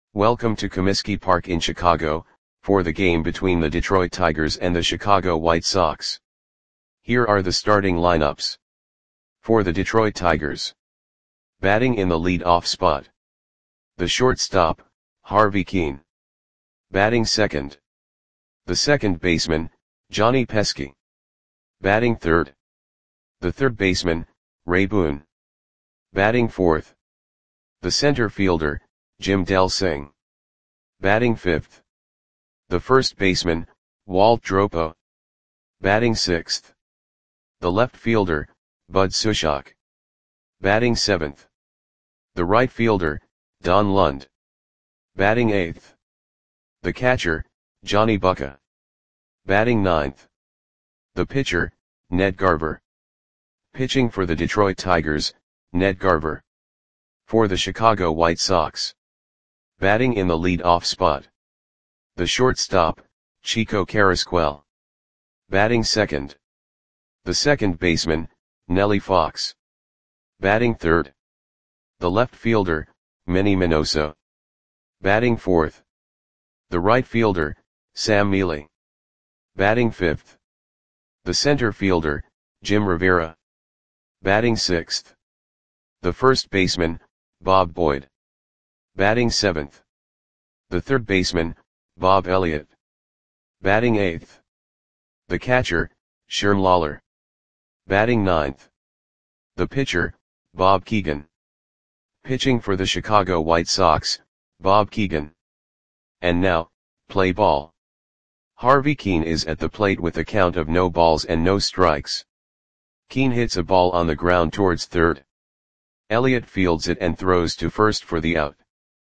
Welcome to Comiskey Park in Chicago, for the game between the Detroit Tigers and the Chicago White Sox. Here are the starting lineups. For the Detroit Tigers. Batting in the lead-off spot. The shortstop, Harvey Kuenn. Batting second. The second baseman, Johnny Pesky. Batting third. The third baseman, Ray Boone. Batting fourth. The center fielder, Jim Delsing. Batting fifth. The first baseman, Walt Dropo. Batting sixth. The left fielder, Bud Sushok. Batting seventh. The right fielder, Don Lund. Batting eighth. The catcher, Johnny Bucca. Batting ninth. The pitcher, Ned Garver. Pitching for the Detroit Tigers, Ned Garver. For the Chicago White Sox. Batting in the lead-off spot. The shortstop, Chico Carrasquel. Batting second. The second baseman, Nellie Fox. Batting third. The left fielder, Manny Minoso. Batting fourth. The right fielder, Sam Mele. Batting fifth. The center fielder, Jim Rivera. Batting sixth. The first baseman, Bob Boyd. Batting seventh. The third baseman, Bob Elliott. Batting eighth. The catcher, Sherm Lawler. Batting ninth. The pitcher, Bob Keegan. Pitching for the Chicago White Sox, Bob Keegan. And now, play ball. Harvey Kuenn is at the plate with a count of no balls and no strikes. Kuenn hits a ball on the ground towards third. Elliott fields it and throws to first for the out.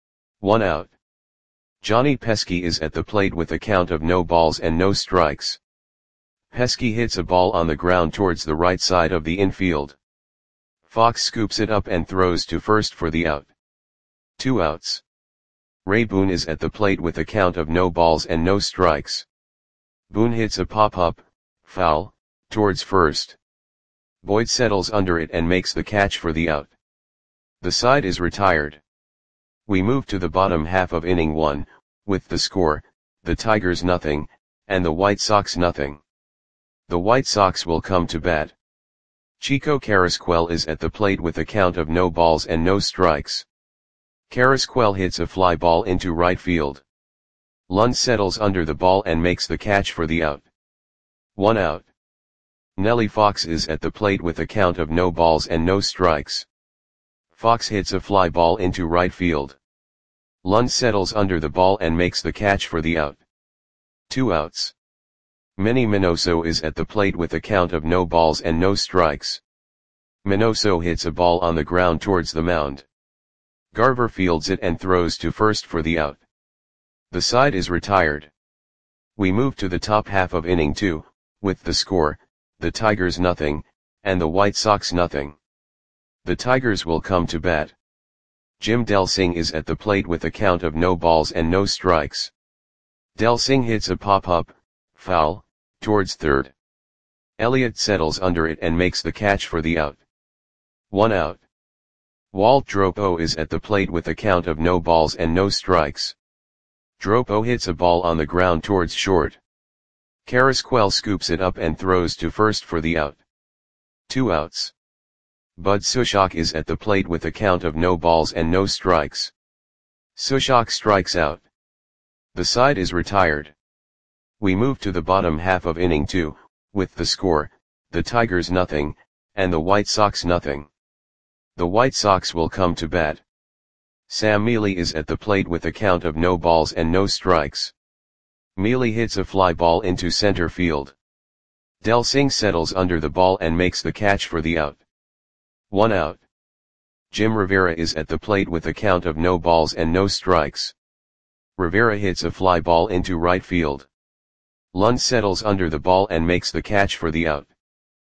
1 out. Johnny Pesky is at the plate with a count of no balls and no strikes. Pesky hits a ball on the ground towards the right side of the infield. Fox scoops it up and throws to first for the out. 2 outs. Ray Boone is at the plate with a count of no balls and no strikes. Boone hits a pop-up, foul, towards first. Boyd settles under it and makes the catch for the out. The side is retired. We move to the bottom half of inning 1, with the score, the Tigers nothing, and the White Sox nothing. The White Sox will come to bat. Chico Carrasquel is at the plate with a count of no balls and no strikes. Carrasquel hits a fly ball into right field. Lund settles under the ball and makes the catch for the out. 1 out. Nellie Fox is at the plate with a count of no balls and no strikes. Fox hits a fly ball into right field. Lund settles under the ball and makes the catch for the out. 2 outs. Manny Minoso is at the plate with a count of no balls and no strikes. Minoso hits a ball on the ground towards the mound. Garver fields it and throws to first for the out. The side is retired. We move to the top half of inning 2, with the score, the Tigers nothing, and the White Sox nothing. The Tigers will come to bat. Jim Delsing is at the plate with a count of no balls and no strikes. Delsing hits a pop-up, foul, towards third. Elliott settles under it and makes the catch for the out. 1 out. Walt Dropo is at the plate with a count of no balls and no strikes. Dropo hits a ball on the ground towards short. Carrasquel scoops it up and throws to first for the out. 2 outs. Bud Sushok is at the plate with a count of no balls and no strikes. Sushok strikes out. The side is retired. We move to the bottom half of inning 2, with the score, the Tigers nothing, and the White Sox nothing. The White Sox will come to bat. Sam Mele is at the plate with a count of no balls and no strikes. Mele hits a fly ball into center field. Delsing settles under the ball and makes the catch for the out. 1 out. Jim Rivera is at the plate with a count of no balls and no strikes. Rivera hits a fly ball into right field. Lund settles under the ball and makes the catch for the out.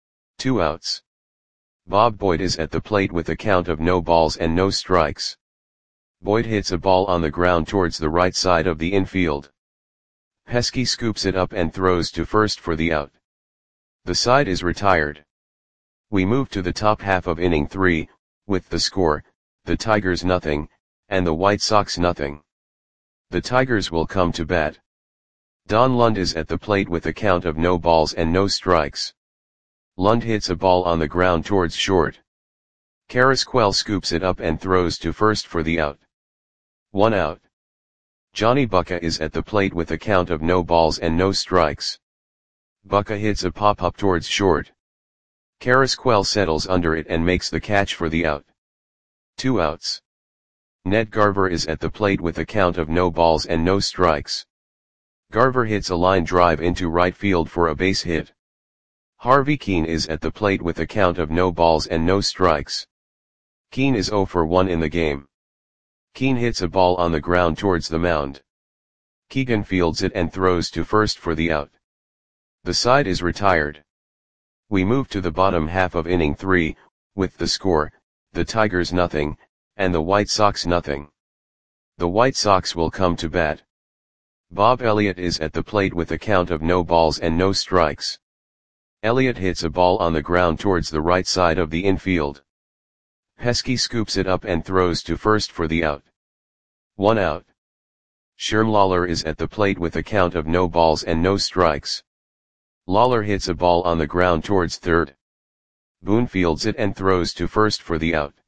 2 outs. Bob Boyd is at the plate with a count of no balls and no strikes. Boyd hits a ball on the ground towards the right side of the infield. Pesky scoops it up and throws to first for the out. The side is retired. We move to the top half of inning 3, with the score, the Tigers nothing, and the White Sox nothing. The Tigers will come to bat. Don Lund is at the plate with a count of no balls and no strikes. Lund hits a ball on the ground towards short. Carrasquel scoops it up and throws to first for the out. 1 out. Johnny Bucca is at the plate with a count of no balls and no strikes. Bucca hits a pop-up towards short. Carrasquel settles under it and makes the catch for the out. 2 outs. Ned Garver is at the plate with a count of no balls and no strikes. Garver hits a line drive into right field for a base hit. Harvey Keene is at the plate with a count of no balls and no strikes. Keene is 0 for 1 in the game. Keene hits a ball on the ground towards the mound. Keegan fields it and throws to first for the out. The side is retired. We move to the bottom half of inning 3, with the score, the Tigers nothing, and the White Sox nothing. The White Sox will come to bat. Bob Elliott is at the plate with a count of no balls and no strikes. Elliott hits a ball on the ground towards the right side of the infield. Pesky scoops it up and throws to first for the out. 1 out. Sherm Lawler is at the plate with a count of no balls and no strikes. Lawler hits a ball on the ground towards third. Boone fields it and throws to first for the out.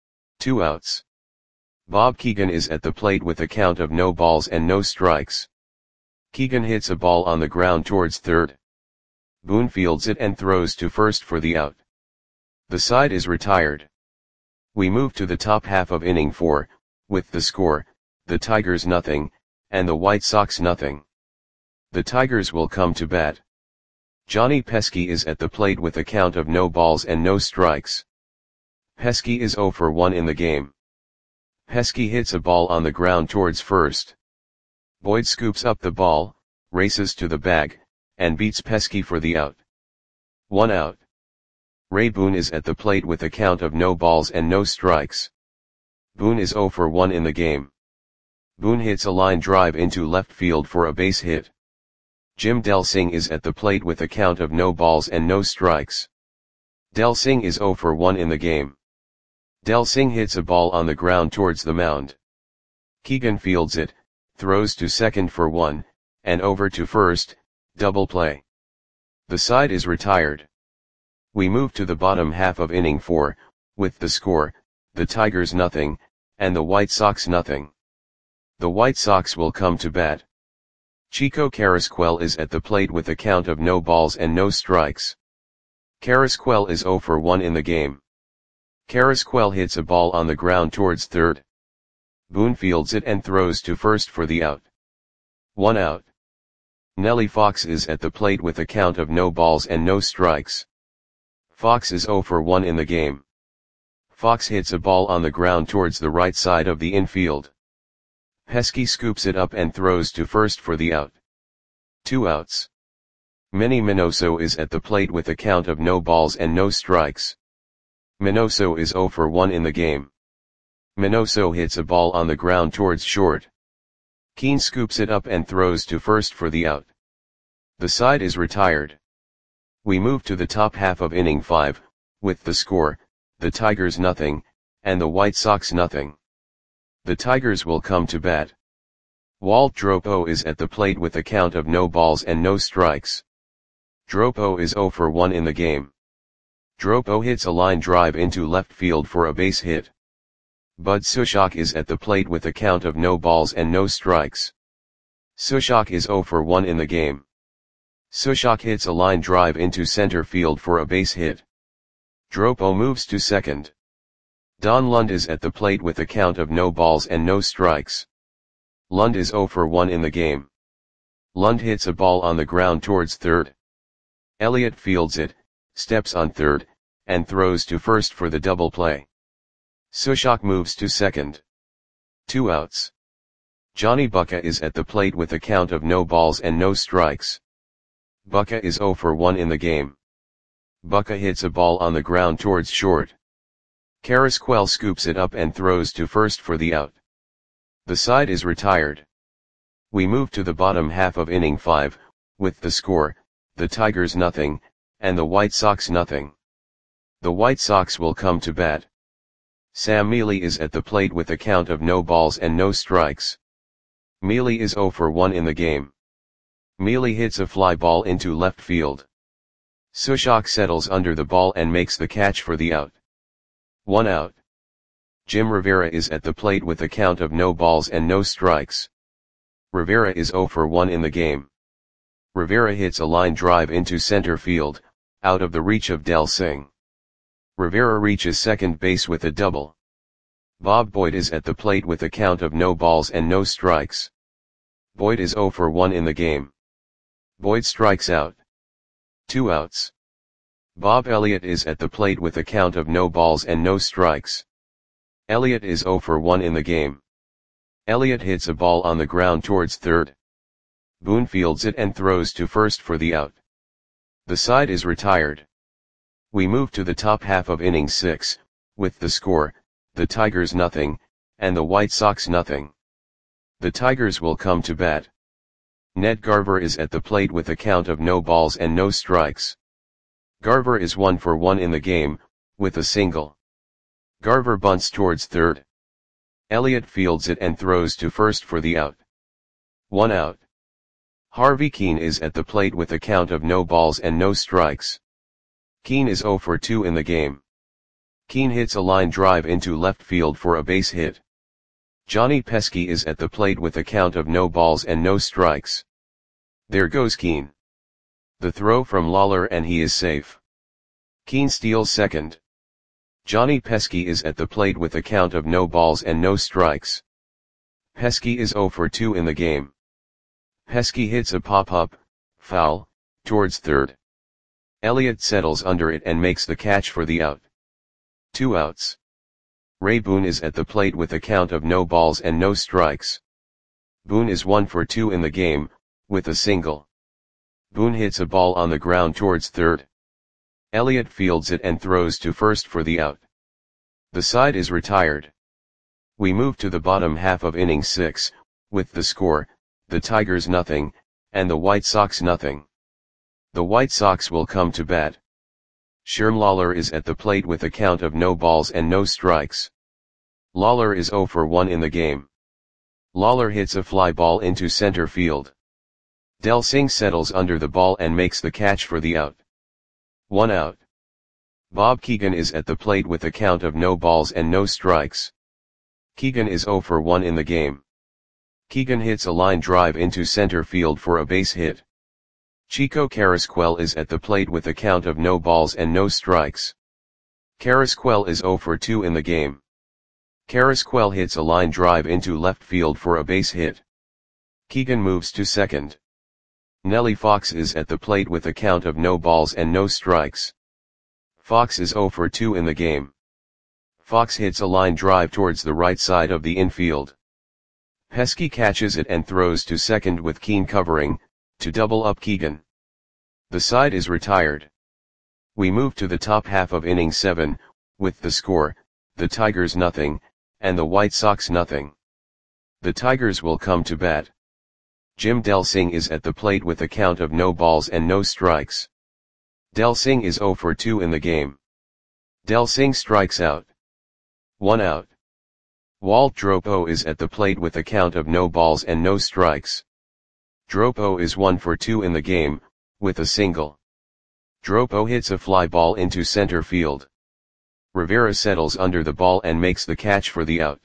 2 outs. Bob Keegan is at the plate with a count of no balls and no strikes. Keegan hits a ball on the ground towards third. Boone fields it and throws to first for the out. The side is retired. We move to the top half of inning 4, with the score, the Tigers nothing, and the White Sox nothing. The Tigers will come to bat. Johnny Pesky is at the plate with a count of no balls and no strikes. Pesky is 0 for 1 in the game. Pesky hits a ball on the ground towards first. Boyd scoops up the ball, races to the bag, and beats Pesky for the out. 1 out. Ray Boone is at the plate with a count of no balls and no strikes. Boone is 0 for 1 in the game. Boone hits a line drive into left field for a base hit. Jim Delsing is at the plate with a count of no balls and no strikes. Delsing is 0 for 1 in the game. Delsing hits a ball on the ground towards the mound. Keegan fields it, throws to second for 1, and over to first, double play. The side is retired. We move to the bottom half of inning 4, with the score, the Tigers nothing, and the White Sox nothing. The White Sox will come to bat. Chico Carrasquel is at the plate with a count of no balls and no strikes. Carrasquel is 0 for 1 in the game. Carrasquel hits a ball on the ground towards third. Boone fields it and throws to first for the out. 1 out. Nellie Fox is at the plate with a count of no balls and no strikes. Fox is 0 for 1 in the game. Fox hits a ball on the ground towards the right side of the infield. Pesky scoops it up and throws to first for the out. 2 outs. Manny Minoso is at the plate with a count of no balls and no strikes. Minoso is 0 for 1 in the game. Minoso hits a ball on the ground towards short. Keene scoops it up and throws to first for the out. The side is retired. We move to the top half of inning 5, with the score, the Tigers nothing, and the White Sox nothing. The Tigers will come to bat. Walt Dropo is at the plate with a count of no balls and no strikes. Dropo is 0 for 1 in the game. Dropo hits a line drive into left field for a base hit. Bud Sushok is at the plate with a count of no balls and no strikes. Sushok is 0 for 1 in the game. Sushok hits a line drive into center field for a base hit. Dropo moves to second. Don Lund is at the plate with a count of no balls and no strikes. Lund is 0 for 1 in the game. Lund hits a ball on the ground towards third. Elliott fields it, steps on third, and throws to first for the double play. Sushok moves to second. 2 outs. Johnny Bucca is at the plate with a count of no balls and no strikes. Bucca is 0 for 1 in the game. Bucca hits a ball on the ground towards short. Carrasquel scoops it up and throws to first for the out. The side is retired. We move to the bottom half of inning 5, with the score, the Tigers nothing, and the White Sox nothing. The White Sox will come to bat. Sam Mealy is at the plate with a count of no balls and no strikes. Mealy is 0 for 1 in the game. Mealy hits a fly ball into left field. Sushok settles under the ball and makes the catch for the out. 1 out. Jim Rivera is at the plate with a count of no balls and no strikes. Rivera is 0 for 1 in the game. Rivera hits a line drive into center field, out of the reach of Del Singh. Rivera reaches second base with a double. Bob Boyd is at the plate with a count of no balls and no strikes. Boyd is 0 for 1 in the game. Boyd strikes out. 2 outs. Bob Elliott is at the plate with a count of no balls and no strikes. Elliott is 0 for 1 in the game. Elliott hits a ball on the ground towards third. Boone fields it and throws to first for the out. The side is retired. We move to the top half of inning 6, with the score, the Tigers nothing, and the White Sox nothing. The Tigers will come to bat. Ned Garver is at the plate with a count of no balls and no strikes. Garver is 1 for 1 in the game, with a single. Garver bunts towards third. Elliott fields it and throws to first for the out. 1 out. Harvey Keene is at the plate with a count of no balls and no strikes. Keene is 0 for 2 in the game. Keene hits a line drive into left field for a base hit. Johnny Pesky is at the plate with a count of no balls and no strikes. There goes Keene. The throw from Lawler and he is safe. Keene steals second. Johnny Pesky is at the plate with a count of no balls and no strikes. Pesky is 0 for 2 in the game. Pesky hits a pop-up, foul, towards third. Elliott settles under it and makes the catch for the out. 2 outs. Ray Boone is at the plate with a count of no balls and no strikes. Boone is 1 for 2 in the game, with a single. Boone hits a ball on the ground towards third. Elliott fields it and throws to first for the out. The side is retired. We move to the bottom half of inning 6, with the score, the Tigers nothing, and the White Sox nothing. The White Sox will come to bat. Sherm Lawler is at the plate with a count of no balls and no strikes. Lawler is 0 for 1 in the game. Lawler hits a fly ball into center field. Del Singh settles under the ball and makes the catch for the out. 1 out. Bob Keegan is at the plate with a count of no balls and no strikes. Keegan is 0 for 1 in the game. Keegan hits a line drive into center field for a base hit. Chico Carrasquel is at the plate with a count of no balls and no strikes. Carrasquel is 0 for 2 in the game. Carrasquel hits a line drive into left field for a base hit. Keegan moves to second. Nellie Fox is at the plate with a count of no balls and no strikes. Fox is 0 for 2 in the game. Fox hits a line drive towards the right side of the infield. Pesky catches it and throws to second with Keene covering, to double up Keegan. The side is retired. We move to the top half of inning 7, with the score, the Tigers nothing, and the White Sox nothing. The Tigers will come to bat. Jim Del Singh is at the plate with a count of no balls and no strikes. Del Singh is 0 for 2 in the game. Del Singh strikes out. 1 out. Walt Dropo is at the plate with a count of no balls and no strikes. Dropo is 1 for 2 in the game, with a single. Dropo hits a fly ball into center field. Rivera settles under the ball and makes the catch for the out.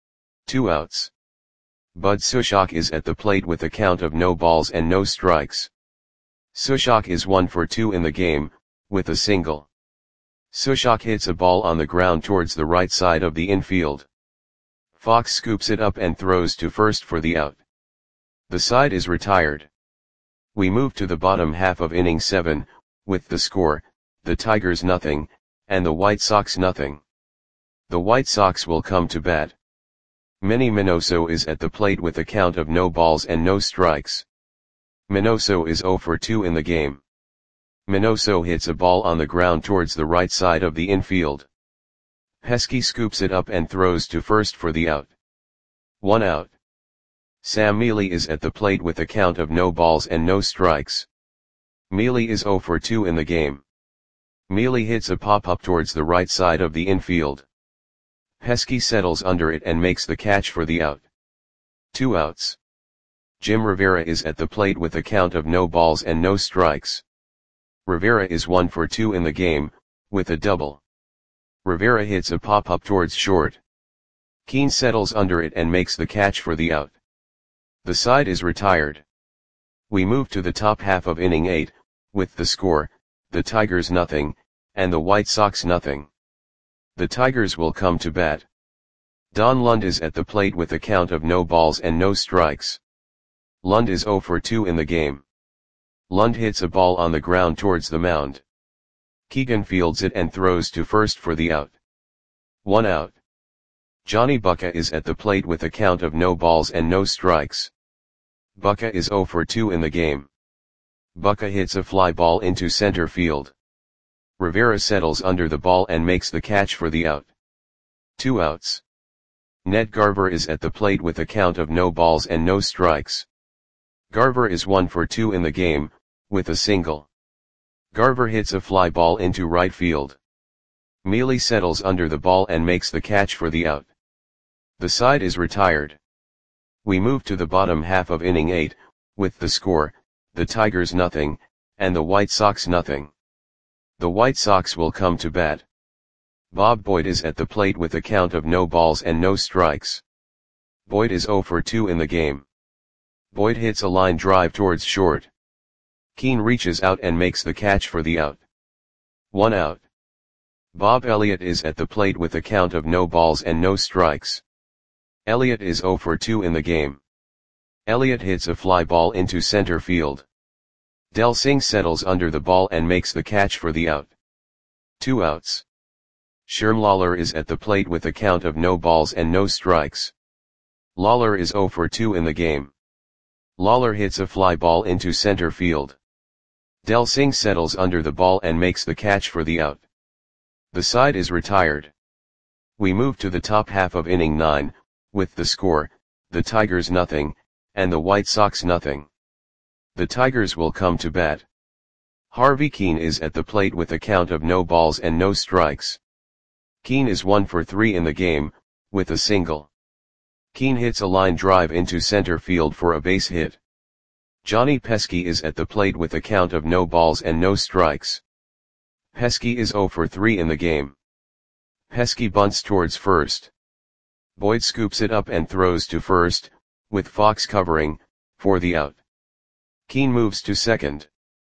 2 outs. Bud Sushok is at the plate with a count of no balls and no strikes. Sushok is 1 for 2 in the game, with a single. Sushok hits a ball on the ground towards the right side of the infield. Fox scoops it up and throws to first for the out. The side is retired. We move to the bottom half of inning 7, with the score, the Tigers nothing, and the White Sox nothing. The White Sox will come to bat. Manny Minoso is at the plate with a count of no balls and no strikes. Minoso is 0 for 2 in the game. Minoso hits a ball on the ground towards the right side of the infield. Pesky scoops it up and throws to first for the out. 1 out. Sam Mealy is at the plate with a count of no balls and no strikes. Mealy is 0 for 2 in the game. Mealy hits a pop-up towards the right side of the infield. Pesky settles under it and makes the catch for the out. 2 outs. Jim Rivera is at the plate with a count of no balls and no strikes. Rivera is 1 for 2 in the game, with a double. Rivera hits a pop-up towards short. Keane settles under it and makes the catch for the out. The side is retired. We move to the top half of inning 8, with the score, the Tigers nothing, and the White Sox nothing. The Tigers will come to bat. Don Lund is at the plate with a count of no balls and no strikes. Lund is 0 for 2 in the game. Lund hits a ball on the ground towards the mound. Keegan fields it and throws to first for the out. 1 out. Johnny Bucca is at the plate with a count of no balls and no strikes. Bucca is 0 for 2 in the game. Bucca hits a fly ball into center field. Rivera settles under the ball and makes the catch for the out. 2 outs. Ned Garver is at the plate with a count of no balls and no strikes. Garver is 1 for 2 in the game, with a single. Garver hits a fly ball into right field. Mealy settles under the ball and makes the catch for the out. The side is retired. We move to the bottom half of inning 8, with the score, the Tigers nothing, and the White Sox nothing. The White Sox will come to bat. Bob Boyd is at the plate with a count of no balls and no strikes. Boyd is 0 for 2 in the game. Boyd hits a line drive towards short. Keane reaches out and makes the catch for the out. 1 out. Bob Elliott is at the plate with a count of no balls and no strikes. Elliott is 0 for 2 in the game. Elliott hits a fly ball into center field. Del Singh settles under the ball and makes the catch for the out. 2 outs. Sherm Lawler is at the plate with a count of no balls and no strikes. Lawler is 0 for 2 in the game. Lawler hits a fly ball into center field. Del Singh settles under the ball and makes the catch for the out. The side is retired. We move to the top half of inning 9, with the score, the Tigers nothing, and the White Sox nothing. The Tigers will come to bat. Harvey Keane is at the plate with a count of no balls and no strikes. Keane is 1 for 3 in the game, with a single. Keane hits a line drive into center field for a base hit. Johnny Pesky is at the plate with a count of no balls and no strikes. Pesky is 0 for 3 in the game. Pesky bunts towards first. Boyd scoops it up and throws to first, with Fox covering, for the out. Keane moves to second.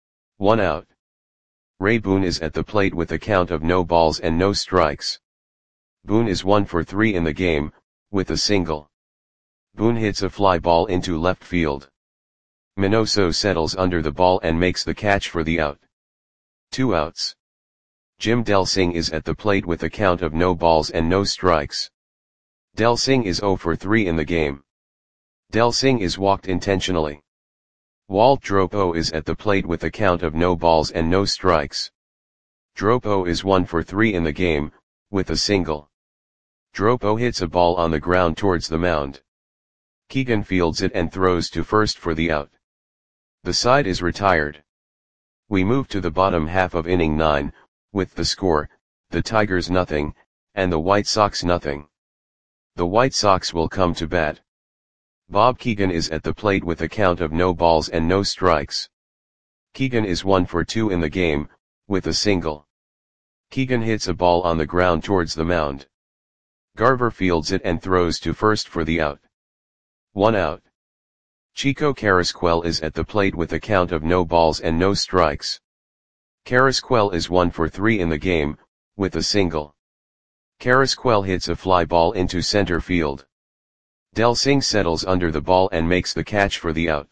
1 out. Ray Boone is at the plate with a count of no balls and no strikes. Boone is 1 for 3 in the game, with a single. Boone hits a fly ball into left field. Minoso settles under the ball and makes the catch for the out. 2 outs. Jim Del Singh is at the plate with a count of no balls and no strikes. Del Singh is 0 for 3 in the game. Del Singh is walked intentionally. Walt Dropo is at the plate with a count of no balls and no strikes. Dropo is 1 for 3 in the game, with a single. Dropo hits a ball on the ground towards the mound. Keegan fields it and throws to first for the out. The side is retired. We move to the bottom half of inning 9, with the score, the Tigers nothing, and the White Sox nothing. The White Sox will come to bat. Bob Keegan is at the plate with a count of no balls and no strikes. Keegan is 1 for 2 in the game, with a single. Keegan hits a ball on the ground towards the mound. Garver fields it and throws to first for the out. 1 out. Chico Carrasquel is at the plate with a count of no balls and no strikes. Carrasquel is 1 for 3 in the game, with a single. Carrasquel hits a fly ball into center field. Del Singh settles under the ball and makes the catch for the out.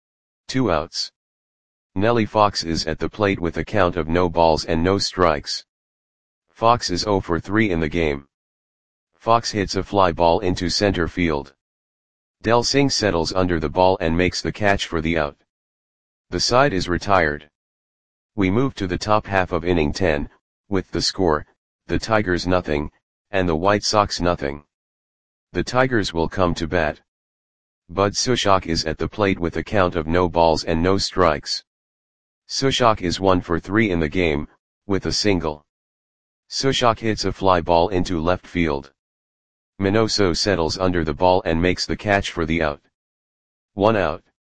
2 outs. Nellie Fox is at the plate with a count of no balls and no strikes. Fox is 0 for 3 in the game. Fox hits a fly ball into center field. Del Singh settles under the ball and makes the catch for the out. The side is retired. We move to the top half of inning 10, with the score, the Tigers nothing, and the White Sox nothing. The Tigers will come to bat. Bud Sushok is at the plate with a count of no balls and no strikes. Sushok is 1 for 3 in the game, with a single. Sushok hits a fly ball into left field. Minoso settles under the ball and makes the catch for the out. 1 out.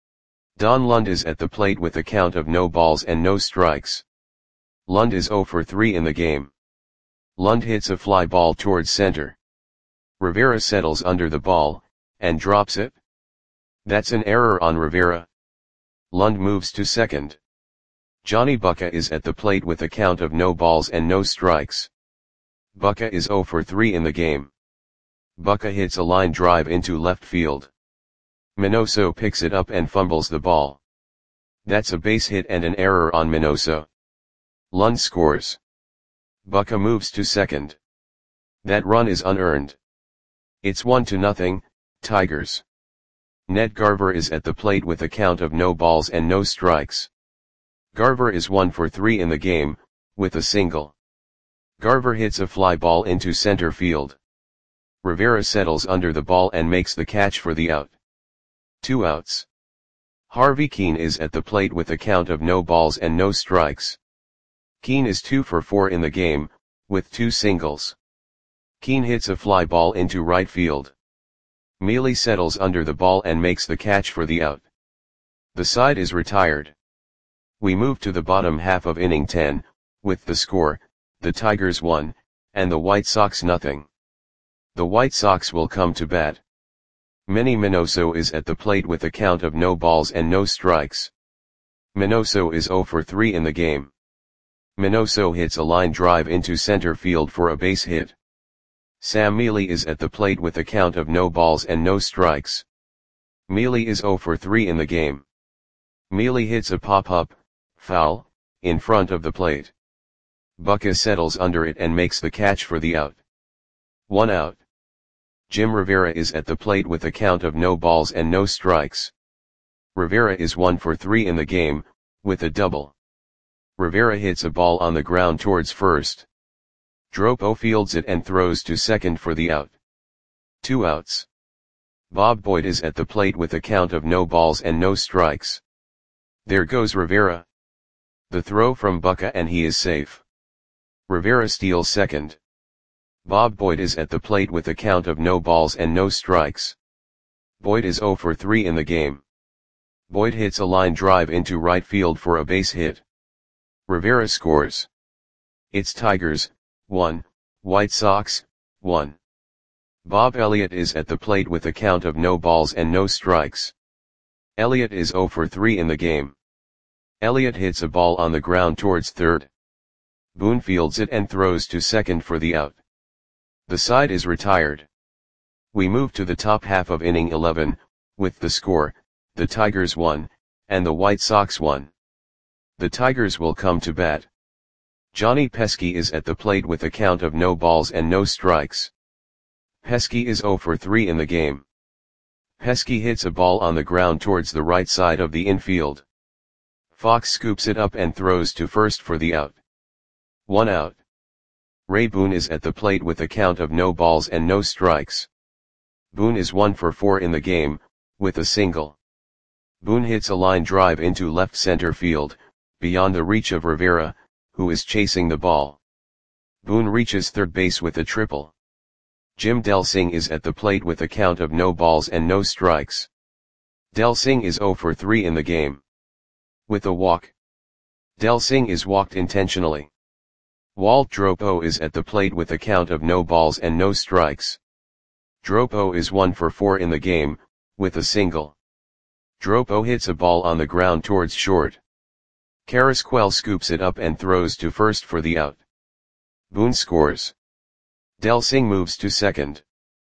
Don Lund is at the plate with a count of no balls and no strikes. Lund is 0 for 3 in the game. Lund hits a fly ball towards center. Rivera settles under the ball, and drops it. That's an error on Rivera. Lund moves to second. Johnny Bucca is at the plate with a count of no balls and no strikes. Bucca is 0 for 3 in the game. Bucca hits a line drive into left field. Minoso picks it up and fumbles the ball. That's a base hit and an error on Minoso. Lund scores. Bucca moves to second. That run is unearned. It's 1-0, Tigers. Ned Garver is at the plate with a count of no balls and no strikes. Garver is 1 for 3 in the game, with a single. Garver hits a fly ball into center field. Rivera settles under the ball and makes the catch for the out. 2 outs. Harvey Keene is at the plate with a count of no balls and no strikes. Keene is 2 for 4 in the game, with 2 singles. Keene hits a fly ball into right field. Mealy settles under the ball and makes the catch for the out. The side is retired. We move to the bottom half of inning 10, with the score, the Tigers 1, and the White Sox 0. The White Sox will come to bat. Manny Minoso is at the plate with a count of no balls and no strikes. Minoso is 0 for 3 in the game. Minoso hits a line drive into center field for a base hit. Sam Mealy is at the plate with a count of no balls and no strikes. Mealy is 0 for 3 in the game. Mealy hits a pop-up, foul, in front of the plate. Bucca settles under it and makes the catch for the out. 1 out. Jim Rivera is at the plate with a count of no balls and no strikes. Rivera is 1 for 3 in the game, with a double. Rivera hits a ball on the ground towards first. Dropo fields it and throws to second for the out. 2 outs. Bob Boyd is at the plate with a count of no balls and no strikes. There goes Rivera. The throw from Bucca and he is safe. Rivera steals second. Bob Boyd is at the plate with a count of no balls and no strikes. Boyd is 0 for 3 in the game. Boyd hits a line drive into right field for a base hit. Rivera scores. It's Tigers 1, White Sox 1. Bob Elliott is at the plate with a count of no balls and no strikes. Elliott is 0 for 3 in the game. Elliott hits a ball on the ground towards third. Boone fields it and throws to second for the out. The side is retired. We move to the top half of inning 11, with the score, the Tigers 1, and the White Sox 1. The Tigers will come to bat. Johnny Pesky is at the plate with a count of no balls and no strikes. Pesky is 0 for 3 in the game. Pesky hits a ball on the ground towards the right side of the infield. Fox scoops it up and throws to first for the out. 1 out. Ray Boone is at the plate with a count of no balls and no strikes. Boone is 1 for 4 in the game, with a single. Boone hits a line drive into left center field, beyond the reach of Rivera, who is chasing the ball. Boone reaches third base with a triple. Jim Delsing is at the plate with a count of no balls and no strikes. Delsing is 0 for 3 in the game. With a walk. Delsing is walked intentionally. Walt Dropo is at the plate with a count of no balls and no strikes. Dropo is 1 for 4 in the game, with a single. Dropo hits a ball on the ground towards short. Carrasquel scoops it up and throws to first for the out. Boone scores. Delsing moves to second.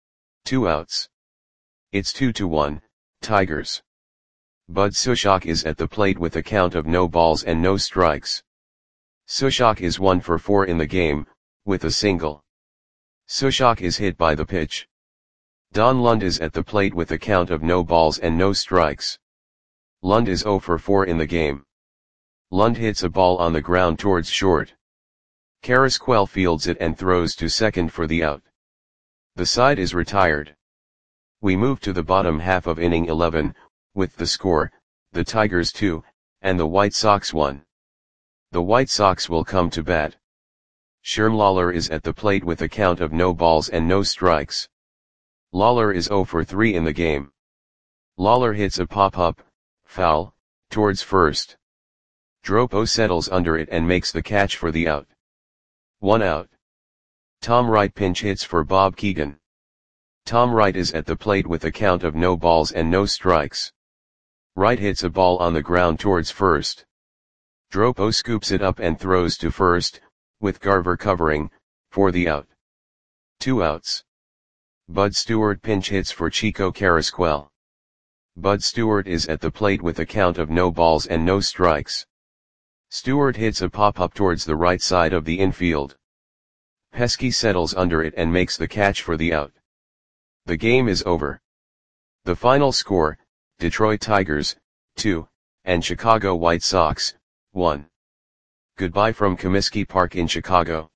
2 outs. It's 2-1, Tigers. Bud Sushok is at the plate with a count of no balls and no strikes. Sushok is 1 for 4 in the game, with a single. Sushok is hit by the pitch. Don Lund is at the plate with a count of no balls and no strikes. Lund is 0 for 4 in the game. Lund hits a ball on the ground towards short. Carrasquel fields it and throws to second for the out. The side is retired. We move to the bottom half of inning 11, with the score, the Tigers 2, and the White Sox 1. The White Sox will come to bat. Sherm Lawler is at the plate with a count of no balls and no strikes. Lawler is 0 for 3 in the game. Lawler hits a pop-up, foul, towards first. Dropo settles under it and makes the catch for the out. 1 out. Tom Wright pinch hits for Bob Keegan. Tom Wright is at the plate with a count of no balls and no strikes. Wright hits a ball on the ground towards first. Dropo scoops it up and throws to first, with Garver covering, for the out. 2 outs. Bud Stewart pinch hits for Chico Carrasquel. Bud Stewart is at the plate with a count of no balls and no strikes. Stewart hits a pop-up towards the right side of the infield. Pesky settles under it and makes the catch for the out. The game is over. The final score, Detroit Tigers, 2, and Chicago White Sox, 1. Goodbye from Comiskey Park in Chicago.